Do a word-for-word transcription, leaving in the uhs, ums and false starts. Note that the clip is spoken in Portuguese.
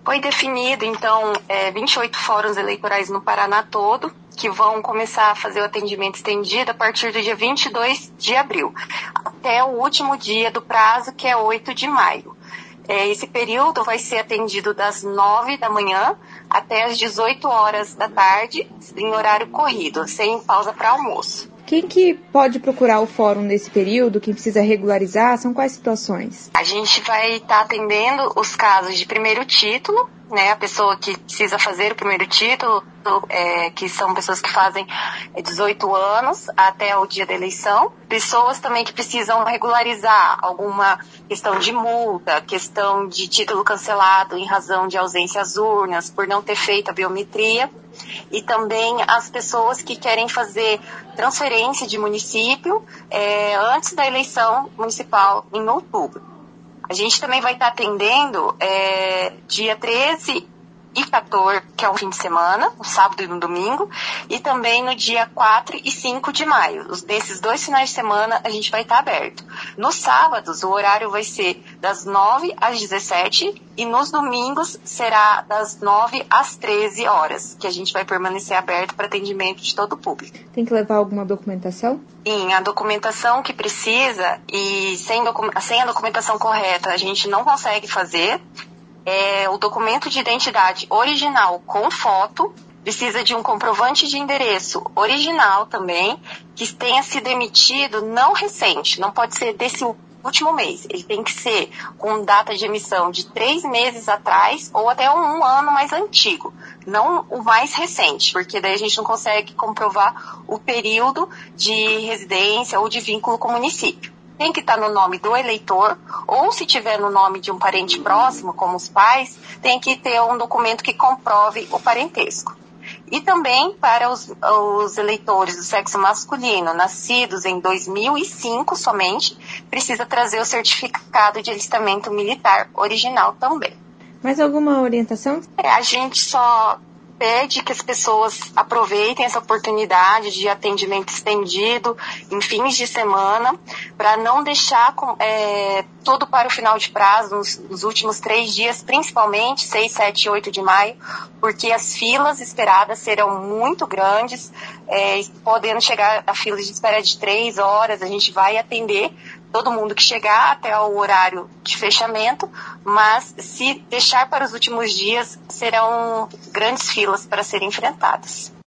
Foi definido, então, é, vinte e oito fóruns eleitorais no Paraná todo, que vão começar a fazer o atendimento estendido a partir do dia vinte e dois de abril, até o último dia do prazo, que é oito de maio. É, esse período vai ser atendido das nove da manhã até as dezoito horas da tarde, em horário corrido, sem pausa para almoço. Quem que pode procurar o fórum nesse período? Quem precisa regularizar? São quais situações? A gente vai estar tá atendendo os casos de primeiro título, né? A pessoa que precisa fazer o primeiro título, é, que são pessoas que fazem dezoito anos até o dia da eleição. Pessoas também que precisam regularizar alguma questão de multa, questão de título cancelado em razão de ausência às urnas, por não ter feito a biometria. E também as pessoas que querem fazer transferência de município é, antes da eleição municipal em outubro. A gente também vai estar atendendo é, dia treze e quatorze, que é um fim de semana, no sábado e no domingo, e também no dia quatro e cinco de maio. Desses dois finais de semana a gente vai estar aberto. Nos sábados o horário vai ser das nove às dezessete e nos domingos será das nove às treze horas, que a gente vai permanecer aberto para atendimento de todo o público. Tem que levar alguma documentação? Sim, a documentação que precisa, e sem, docu- sem a documentação correta a gente não consegue fazer. É o documento de identidade original com foto, precisa de um comprovante de endereço original também, que tenha sido emitido não recente, não pode ser desse último mês, ele tem que ser com data de emissão de três meses atrás ou até um, um ano mais antigo, não o mais recente, porque daí a gente não consegue comprovar o período de residência ou de vínculo com o município. Tem que estar no nome do eleitor, ou se tiver no nome de um parente próximo, como os pais, tem que ter um documento que comprove o parentesco. E também para os, os eleitores do sexo masculino, nascidos em dois mil e cinco somente, precisa trazer o certificado de alistamento militar original também. Mais alguma orientação? É, a gente só pede que as pessoas aproveitem essa oportunidade de atendimento estendido em fins de semana, para não deixar é, tudo para o final de prazo, nos, nos últimos três dias, principalmente seis, sete e oito de maio, porque as filas esperadas serão muito grandes, é, podendo chegar a fila de espera de três horas. A gente vai atender todo mundo que chegar até o horário de fechamento, mas se deixar para os últimos dias, serão grandes filas para serem enfrentadas.